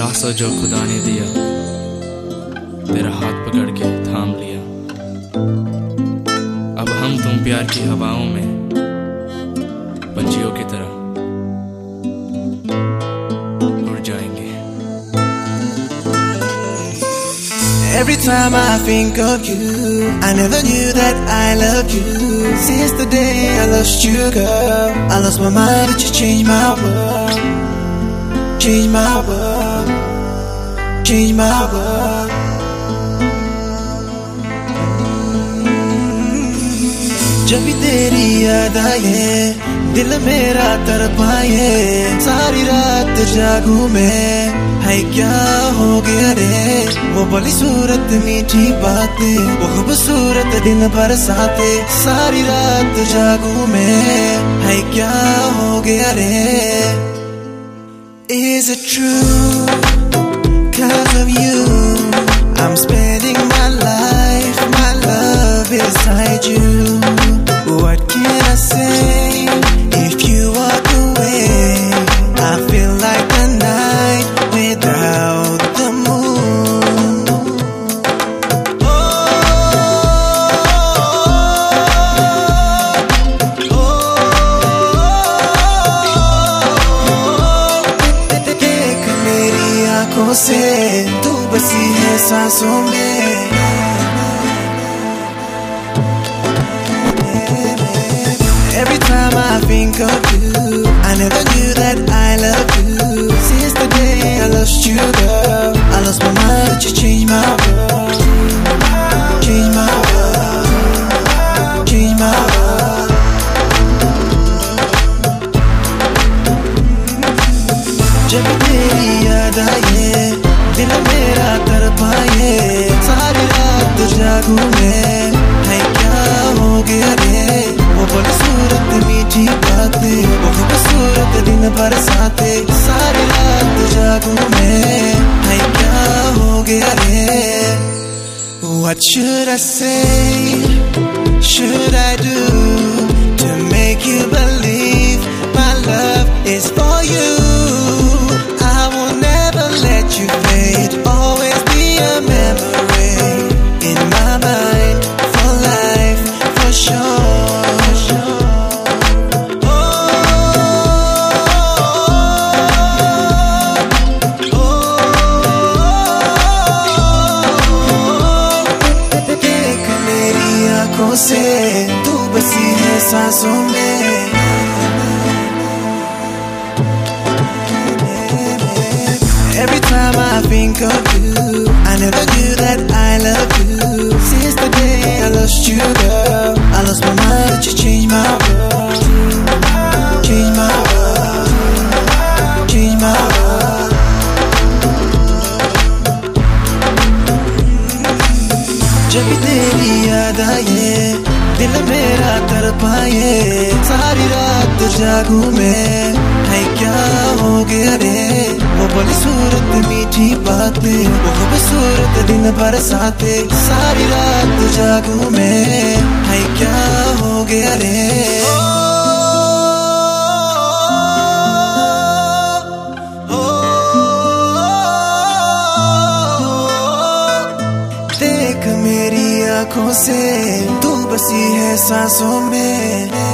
सांसों जो खुदा ने दिया, तेरा हाथ पकड़ के थाम लिया। अब हम तुम प्यार की हवाओं में पंछियों की तरह उड़ जाएंगे। Every time I think of you, I never knew that I loved you. Since the day I lost you, girl, I lost my mind, but you changed my world. Changed my world. Changed my world. जब भी तेरी याद आए, दिल मेरा तड़पाए, सारी रात जागूं मैं, है क्या हो गया रे? वो भली सूरत मीठी बातें, वो खूबसूरत दिन बरसाते, सारी रात जागूं मैं, है क्या हो गया रे? Is it true? 'Cause of you, I'm spending my life, my love beside you. What can I say if you walk away? I feel like the night without the moon. Oh, oh, oh. देख मेरी आंखों से तू बसी है सांसों में। Every time I think of you, I never knew that I loved you. Since the day I lost you, girl, I lost my mind, but you changed my world. Changed my world. Changed my world. जब तेरी याद आए, दिल मेरा तड़पाए, सारी रात जागूं मैं, है क्या हो गया रे? वो बड़ी सूरत मीठी बातें, वो खूबसूरत दिन बरसाते, सारी रात जागूं मैं, है क्या हो गया रे? What should I say? Should I do to make you believe my love is for you? I will never let you fade, always be a memory in my mind, for life, for sure. से तू बसी है सांसों में। Every time I think of you, I never knew that I loved you. Since the day I lost you, girl, I lost my mind, but you changed my world. Changed my world. Changed my world. जब तेरी याद आए, दिल मेरा तड़पाए, सारी रात जागूं मैं, है क्या हो गया रे? वो बड़ी सूरत मीठी बातें, वो खूबसूरत दिन बरसाते, सारी रात जागूं मैं, है क्या हो गया रे? मेरी आंखों से तू बसी है सांसों में।